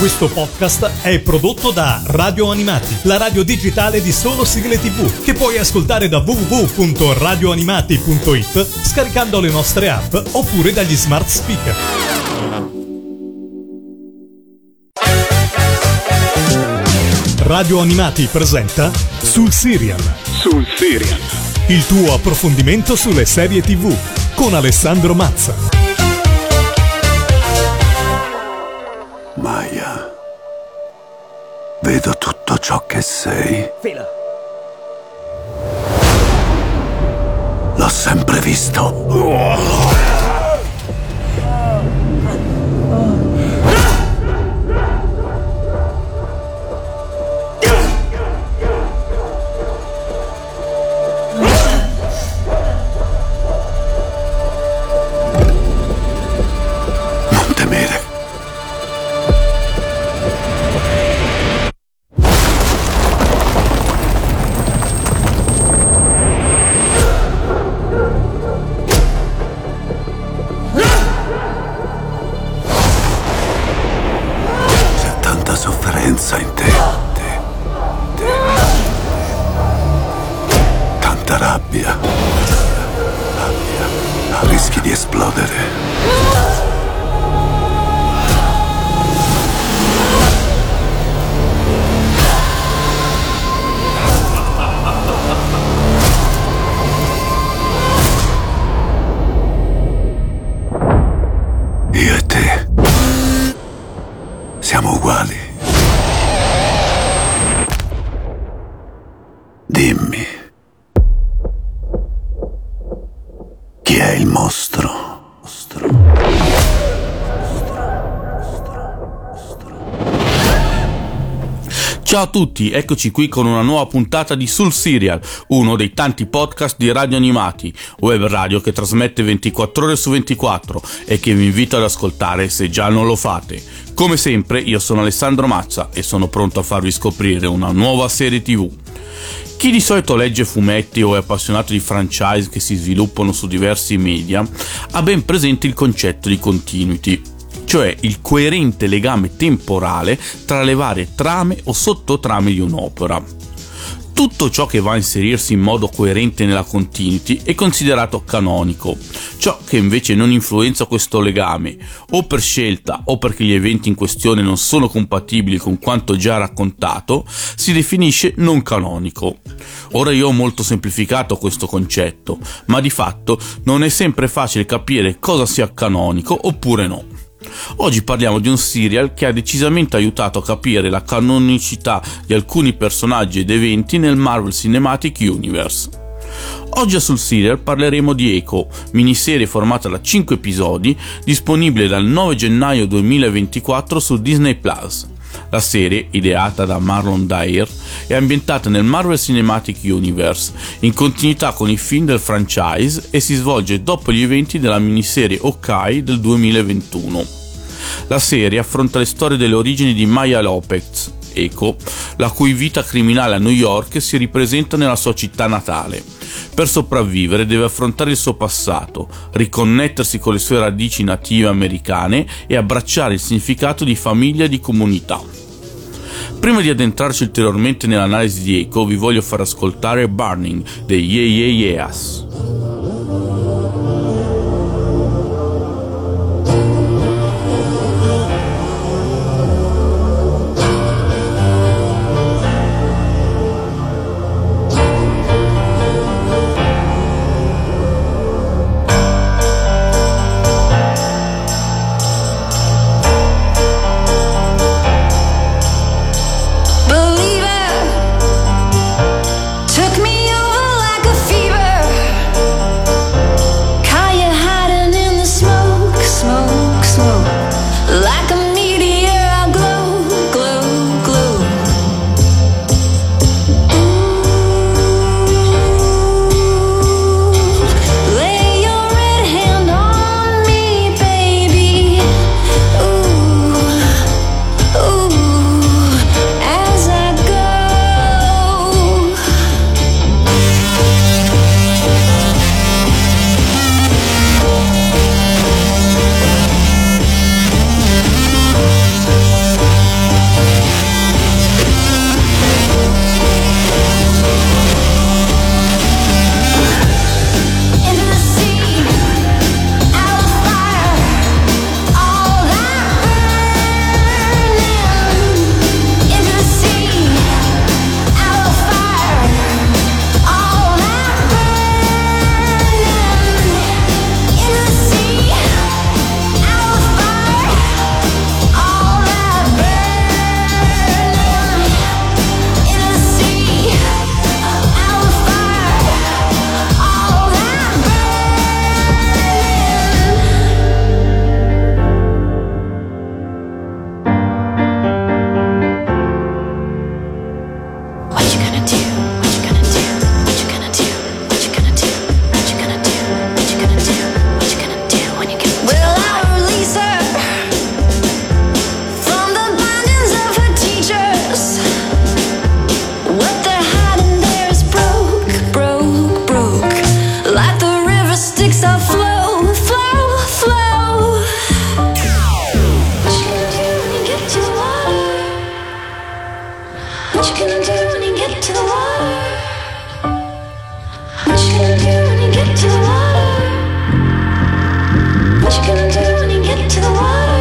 Questo podcast è prodotto da Radio Animati, la radio digitale di solo sigle TV, che puoi ascoltare da www.radioanimati.it scaricando le nostre app oppure dagli smart speaker. Radio Animati presenta Sul Serial. Sul Serial. Il tuo approfondimento sulle serie TV con Alessandro Mazza. Maya, vedo tutto ciò che sei. Fila. L'ho sempre visto. Non temere. Sofferenza in te. Tanta rabbia. Rischi di esplodere. Io e te siamo uguali. Dimmi, chi è il mostro? Ciao a tutti, eccoci qui con una nuova puntata di Sul Serial, uno dei tanti podcast di Radio Animati, web radio che trasmette 24 ore su 24 e che vi invito ad ascoltare se già non lo fate. Come sempre, io sono Alessandro Mazza e sono pronto a farvi scoprire una nuova serie TV. Chi di solito legge fumetti o è appassionato di franchise che si sviluppano su diversi media ha ben presente il concetto di continuity, cioè il coerente legame temporale tra le varie trame o sottotrame di un'opera. Tutto ciò che va a inserirsi in modo coerente nella continuity è considerato canonico. Ciò che invece non influenza questo legame, o per scelta o perché gli eventi in questione non sono compatibili con quanto già raccontato, si definisce non canonico. Ora io ho molto semplificato questo concetto, ma di fatto non è sempre facile capire cosa sia canonico oppure no. Oggi parliamo di un serial che ha decisamente aiutato a capire la canonicità di alcuni personaggi ed eventi nel Marvel Cinematic Universe. Oggi sul serial parleremo di Echo, miniserie formata da 5 episodi, disponibile dal 9 gennaio 2024 su Disney+. La serie, ideata da Marlon Dyer, è ambientata nel Marvel Cinematic Universe, in continuità con i film del franchise, e si svolge dopo gli eventi della miniserie Hawkeye del 2021. La serie affronta le storie delle origini di Maya Lopez, Echo, la cui vita criminale a New York si ripresenta nella sua città natale. Per sopravvivere deve affrontare il suo passato, riconnettersi con le sue radici native americane e abbracciare il significato di famiglia e di comunità. Prima di addentrarci ulteriormente nell'analisi di Echo, vi voglio far ascoltare Burning dei Yeah Yeah Yeahs. Took me over like a fever. you gonna do when you get to the water? What you gonna do when you get to the water? What you gonna do when you get to the water?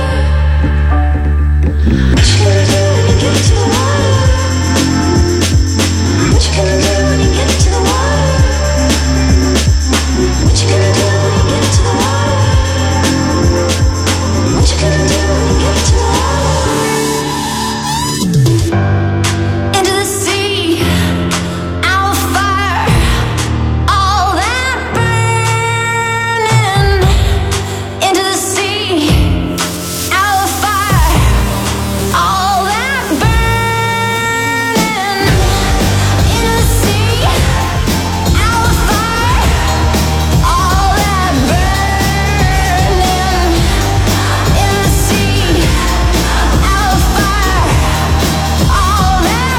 What you gonna do when you get to the water? What you gonna do when you get to the water? What you gonna do when you get to the water? What you gonna do when you get to the water? Into the sea, our fire, all that burning. Into the sea, our fire, all that burning. Into the sea, our fire, all that burning. In the sea, our fire, all that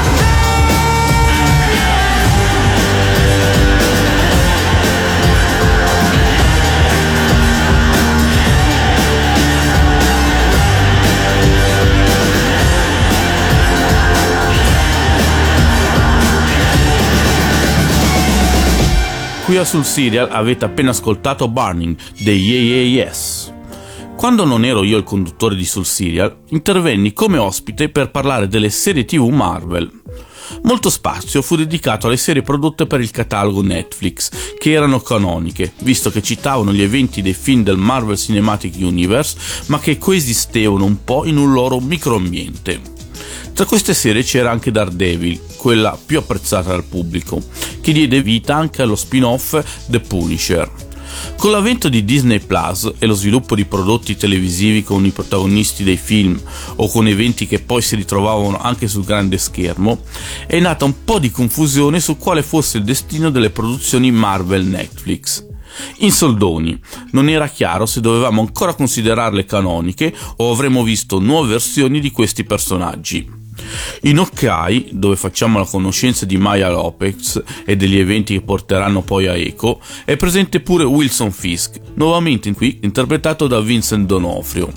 Qui a Sul Serial avete appena ascoltato Burning dei Yeah Yeah Yes. Quando non ero io il conduttore di Sul Serial, intervenni come ospite per parlare delle serie TV Marvel. Molto spazio fu dedicato alle serie prodotte per il catalogo Netflix, che erano canoniche, visto che citavano gli eventi dei film del Marvel Cinematic Universe, ma che coesistevano un po' in un loro microambiente. Tra queste serie c'era anche Daredevil, quella più apprezzata dal pubblico, che diede vita anche allo spin-off The Punisher. Con l'avvento di Disney Plus e lo sviluppo di prodotti televisivi con i protagonisti dei film o con eventi che poi si ritrovavano anche sul grande schermo, è nata un po' di confusione su quale fosse il destino delle produzioni Marvel Netflix. In soldoni, non era chiaro se dovevamo ancora considerarle canoniche o avremmo visto nuove versioni di questi personaggi. In Hawkeye, dove facciamo la conoscenza di Maya Lopez e degli eventi che porteranno poi a Echo, è presente pure Wilson Fisk, nuovamente qui interpretato da Vincent D'Onofrio.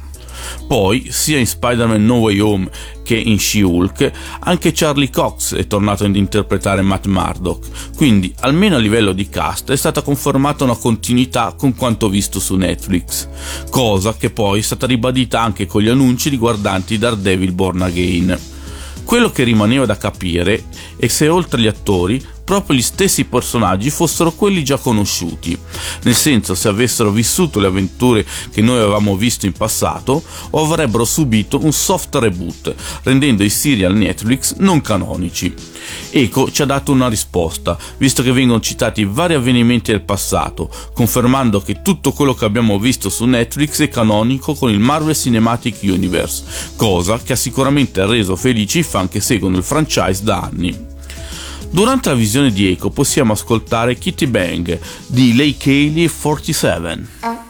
Poi, sia in Spider-Man No Way Home che in She-Hulk, anche Charlie Cox è tornato ad interpretare Matt Murdock, quindi almeno a livello di cast è stata confermata una continuità con quanto visto su Netflix, cosa che poi è stata ribadita anche con gli annunci riguardanti Daredevil Born Again. Quello che rimaneva da capire è se oltre agli attori proprio gli stessi personaggi fossero quelli già conosciuti, nel senso se avessero vissuto le avventure che noi avevamo visto in passato o avrebbero subito un soft reboot, rendendo i serial Netflix non canonici. Echo ci ha dato una risposta, visto che vengono citati vari avvenimenti del passato, confermando che tutto quello che abbiamo visto su Netflix è canonico con il Marvel Cinematic Universe, cosa che ha sicuramente reso felici i fan che seguono il franchise da anni. Durante la visione di Echo possiamo ascoltare Kitty Bang di Lay Kaylee 47.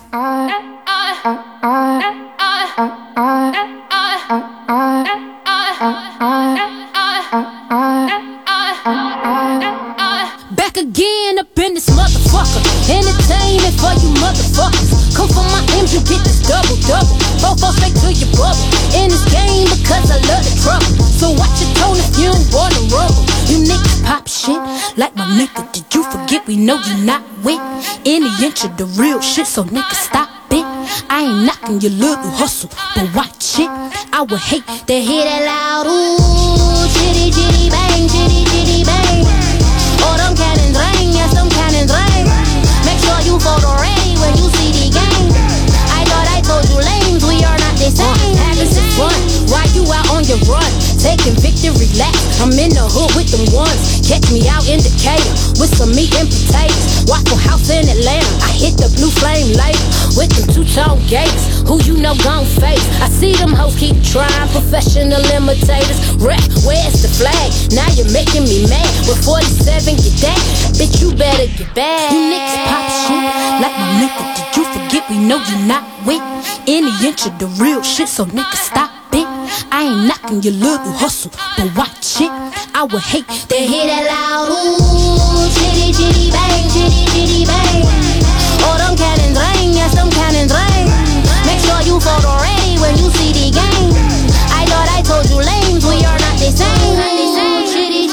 Back again up in this motherfucker. Entertainment for you motherfuckers. Come for my M's, you get this double. Fall straight to your bubble. In this game because I love the trouble. So watch your tone if you don't wanna rumble. You niggas pop shit like my nigga. Did you forget we know you not with any inch of the real shit? So nigga stop it. I ain't knocking your little hustle, but watch it. I would hate to hear that loud ooh, chitty chitty bang, chitty chitty bang. Oh, them cannons ring, yes, them cannons ring. Make sure you photo ready when you see the game. I thought I told you lames, we are not the same. Having some fun, while you out on your run, taking victory laps. I'm in the hood with them ones. Catch me out in Decatur with some meat and potatoes. Waffle House in Atlanta, I hit the blue flame later with them two-tone gates. Who you know gon' face? I see them hoes keep trying, professional imitators. Rap, where's the flag? Now you're making me mad. With 47, get that, bitch, you better get back. You niggas pop shit like my nigga. Did you forget we know you not with any inch of the real shit? So nigga stop it. I ain't knocking your little hustle, but watch it. I would hate to hear that loud ooh, chitty chitty bang, chitty chitty bang. Oh, them cannons ring, yes, them cannons ring. Make sure you photo ready when you see the game. I thought I told you lames, we are not the same. Chitty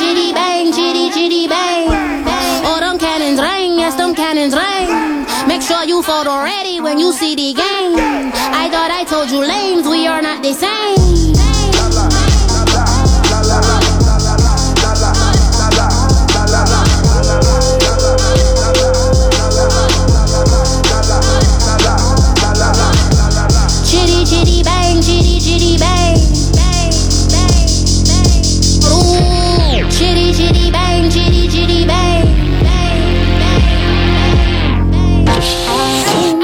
you photo ready when you see the game. I thought I told you lames, we are not the same. Chitty chitty bang, chitty chitty bang, bang, bang, bang. Ooh, chitty chitty bang, chitty chitty bang, bang, bang, bang.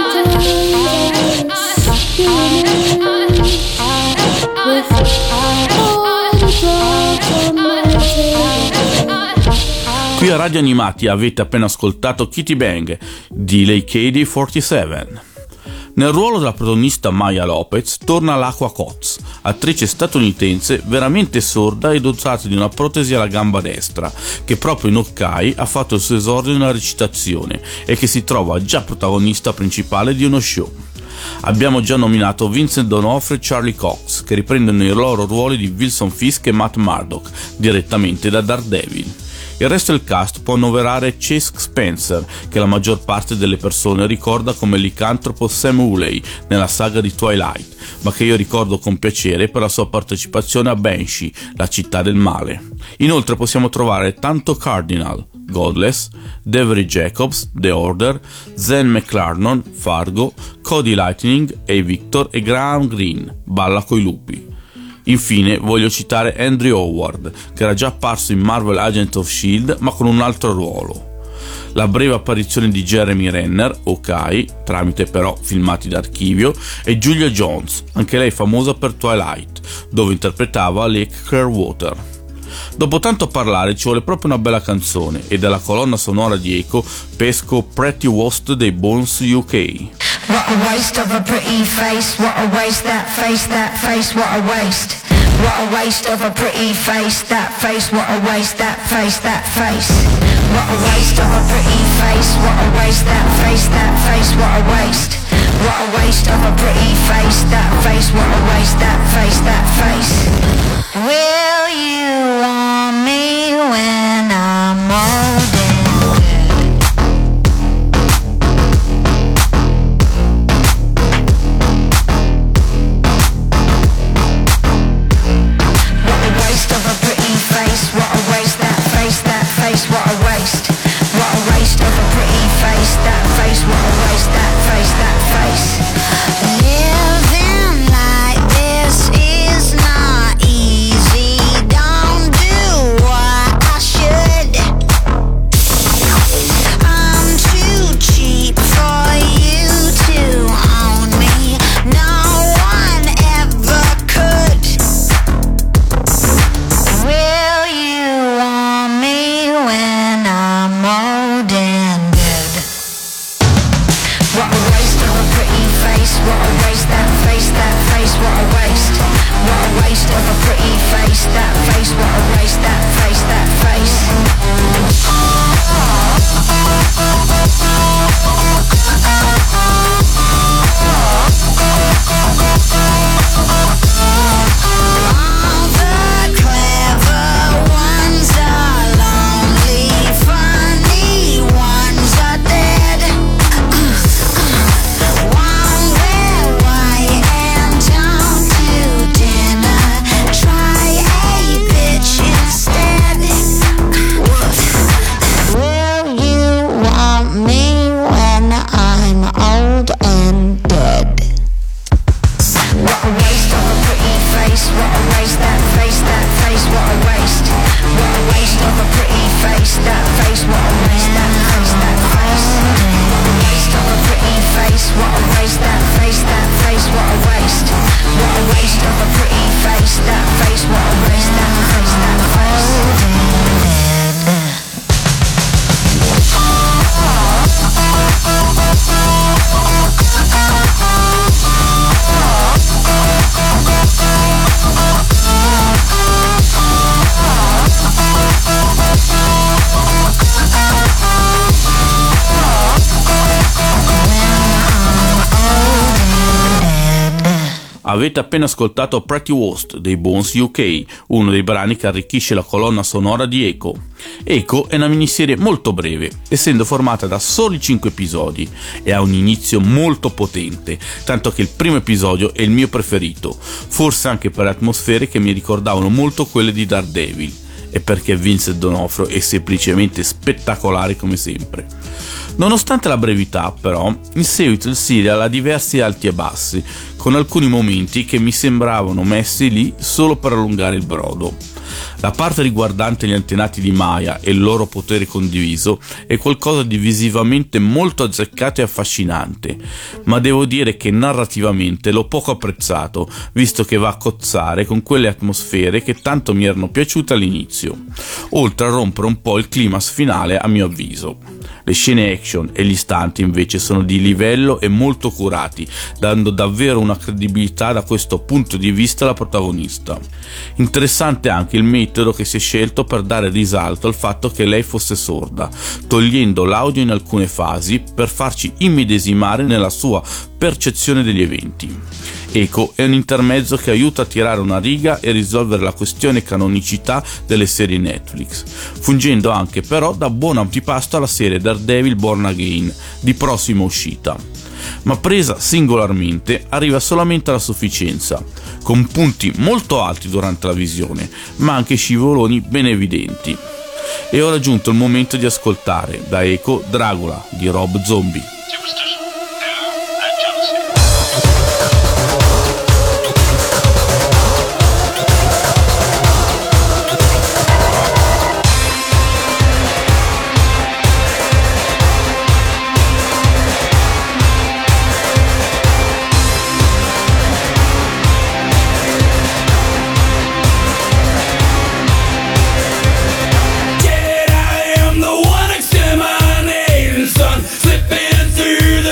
Qui a Radio Animati avete appena ascoltato Kitty Bang di Lady 47. Nel ruolo della protagonista Maya Lopez torna l'Aqua Coates, attrice statunitense veramente sorda e dotata di una protesi alla gamba destra, che proprio in Hawkeye ha fatto il suo esordio nella recitazione e che si trova già protagonista principale di uno show. Abbiamo già nominato Vincent D'Onofrio e Charlie Cox, che riprendono i loro ruoli di Wilson Fisk e Matt Murdock, direttamente da Daredevil. Il resto del cast può annoverare Chase Spencer, che la maggior parte delle persone ricorda come il licantropo Sam Woolley nella saga di Twilight, ma che io ricordo con piacere per la sua partecipazione a Banshee, la città del male. Inoltre possiamo trovare Tanto Cardinal, Godless, Devery Jacobs, The Order, Zen McClarnon, Fargo, Cody Lightning, A. Victor e Graham Greene, Balla coi lupi. Infine voglio citare Andrew Howard, che era già apparso in Marvel Agent of S.H.I.E.L.D. ma con un altro ruolo. La breve apparizione di Jeremy Renner, Hawkeye, tramite però filmati d'archivio, e Julia Jones, anche lei famosa per Twilight, dove interpretava Lake Clearwater. Dopo tanto parlare ci vuole proprio una bella canzone, e dalla colonna sonora di Echo pesco Pretty Wost dei Bones UK. What a waste of a pretty face, what a waste, that face, what a waste. What a waste of a pretty face, that face, what a waste, that face, What a waste of a pretty face, what a waste, that face, what a waste. What a waste of a pretty face, that face, what a waste, that face. Will you want me when I'm older? Living like this is not easy. Avete appena ascoltato Pretty Worst dei Bones UK, uno dei brani che arricchisce la colonna sonora di Echo. Echo è una miniserie molto breve, essendo formata da soli 5 episodi e ha un inizio molto potente, tanto che il primo episodio è il mio preferito, forse anche per le atmosfere che mi ricordavano molto quelle di Daredevil, e perché Vincent D'Onofrio è semplicemente spettacolare come sempre. Nonostante la brevità, però, in seguito il serial ha diversi alti e bassi, con alcuni momenti che mi sembravano messi lì solo per allungare il brodo. La parte riguardante gli antenati di Maya e il loro potere condiviso è qualcosa di visivamente molto azzeccato e affascinante, ma devo dire che narrativamente l'ho poco apprezzato, visto che va a cozzare con quelle atmosfere che tanto mi erano piaciute all'inizio, oltre a rompere un po' il climax finale a mio avviso. Le scene action e gli istanti invece sono di livello e molto curati, dando davvero una credibilità da questo punto di vista alla protagonista. Interessante anche il metodo che si è scelto per dare risalto al fatto che lei fosse sorda, togliendo l'audio in alcune fasi per farci immedesimare nella sua percezione degli eventi. Echo è un intermezzo che aiuta a tirare una riga e risolvere la questione canonicità delle serie Netflix, fungendo anche però da buon antipasto alla serie Daredevil Born Again, di prossima uscita. Ma presa singolarmente arriva solamente alla sufficienza, con punti molto alti durante la visione, ma anche scivoloni ben evidenti. E ora è giunto il momento di ascoltare da Echo Dracula di Rob Zombie. Son, slipping through the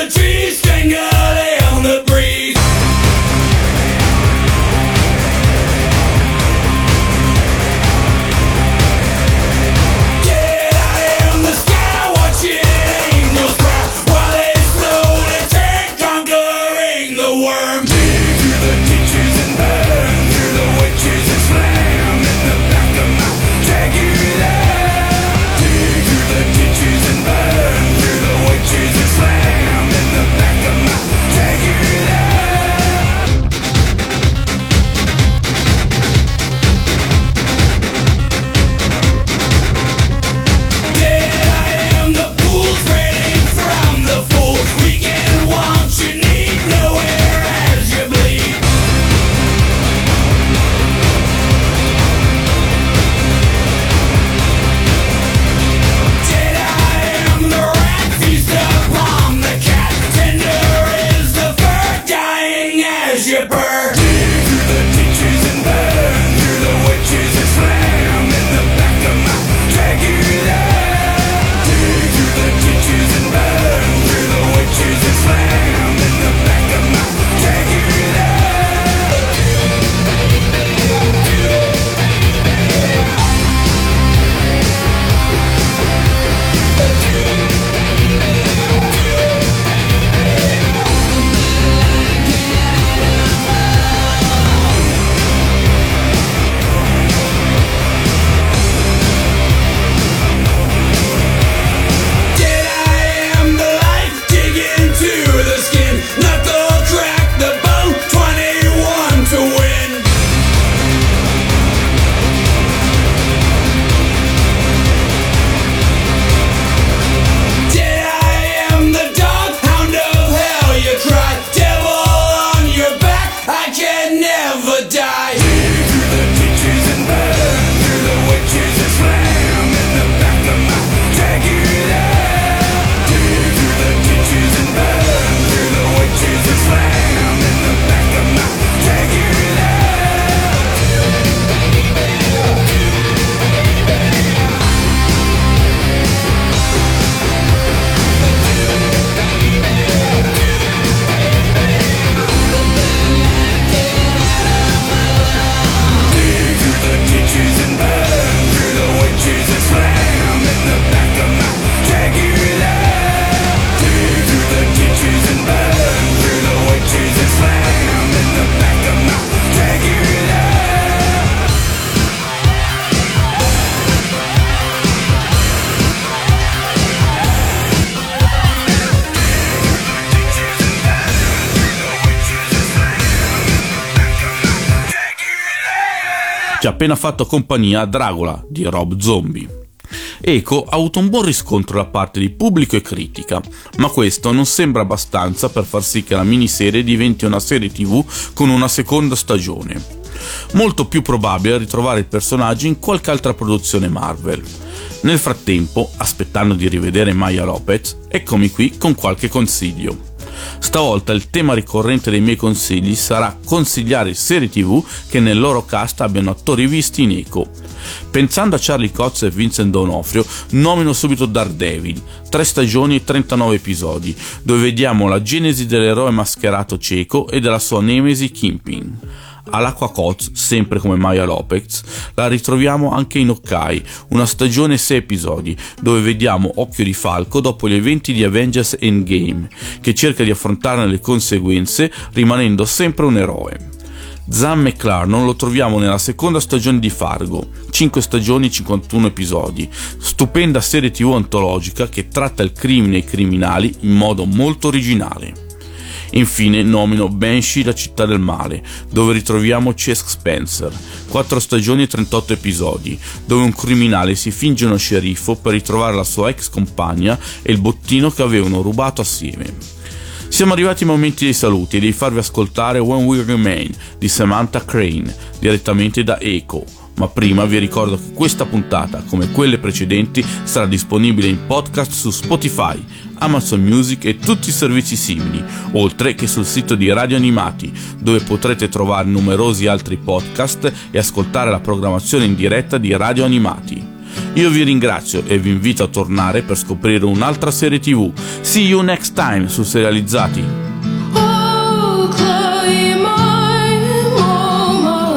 ci ha appena fatto compagnia a Dracula di Rob Zombie. Echo ha avuto un buon riscontro da parte di pubblico e critica, ma questo non sembra abbastanza per far sì che la miniserie diventi una serie TV con una seconda stagione. Molto più probabile ritrovare il personaggio in qualche altra produzione Marvel. Nel frattempo, aspettando di rivedere Maya Lopez, eccomi qui con qualche consiglio. Stavolta il tema ricorrente dei miei consigli sarà consigliare serie TV che nel loro cast abbiano attori visti in Echo. Pensando a Charlie Cox e Vincent D'Onofrio, nomino subito Daredevil, 3 stagioni e 39 episodi, dove vediamo la genesi dell'eroe mascherato cieco e della sua nemesi Kingpin. All'Aqua Coz, sempre come Maya Lopez, la ritroviamo anche in Hawkeye, una stagione e 6 episodi, dove vediamo Occhio di Falco dopo gli eventi di Avengers Endgame, che cerca di affrontarne le conseguenze rimanendo sempre un eroe. Zan McClarnon lo troviamo nella seconda stagione di Fargo, 5 stagioni e 51 episodi, stupenda serie TV antologica che tratta il crimine e i criminali in modo molto originale. Infine nomino Banshee, la città del male, dove ritroviamo Chase Spencer, 4 stagioni e 38 episodi, dove un criminale si finge uno sceriffo per ritrovare la sua ex compagna e il bottino che avevano rubato assieme. Siamo arrivati ai momenti dei saluti e di farvi ascoltare When We Remain di Samantha Crane, direttamente da Echo. Ma prima vi ricordo che questa puntata, come quelle precedenti, sarà disponibile in podcast su Spotify, Amazon Music e tutti i servizi simili, oltre che sul sito di Radio Animati, dove potrete trovare numerosi altri podcast e ascoltare la programmazione in diretta di Radio Animati. Io vi ringrazio e vi invito a tornare per scoprire un'altra serie TV. See you next time su Serializzati. Oh, Chloe, my mama.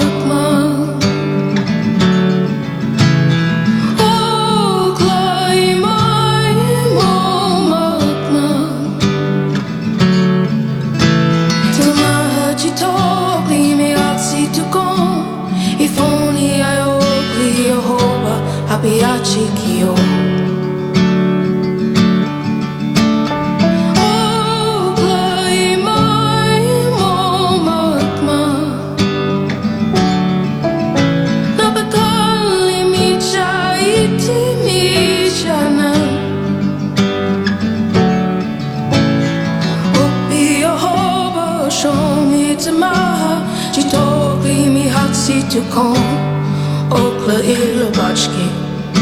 Oh, Chloe, my mama. Till I heard you talk, leave me out, see to go. If only I only a hope. Abiachi Kyo. Oh, Chloe, my mama. Nabakali micha iti micha na. Opi Yehovah, show me tomorrow. Chitokli mi hatsi to come. Okla ilabachki.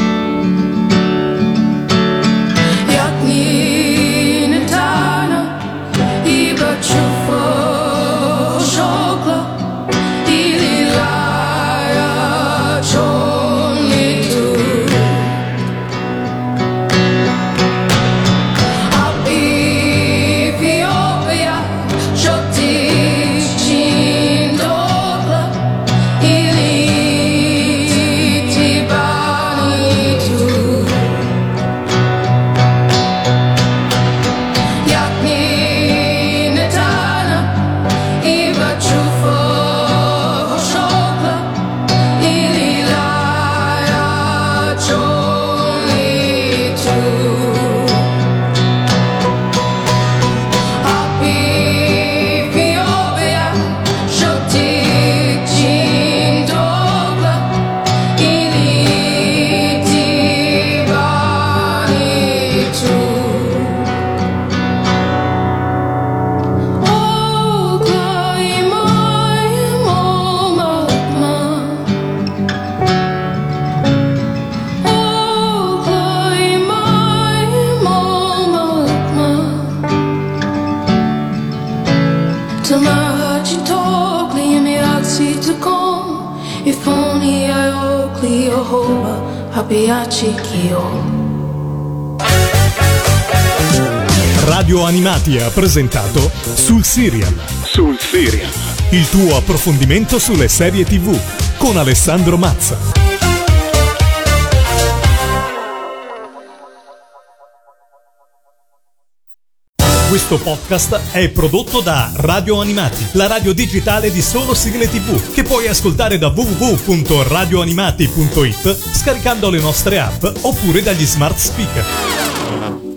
If only I Oakley Yehovah Habiachi Kyo. Radio Animati ha presentato Sul Serial. Sul Serial. Il tuo approfondimento sulle serie TV con Alessandro Mazza. Questo podcast è prodotto da Radio Animati, la radio digitale di solo sigle TV, che puoi ascoltare da www.radioanimati.it scaricando le nostre app oppure dagli smart speaker.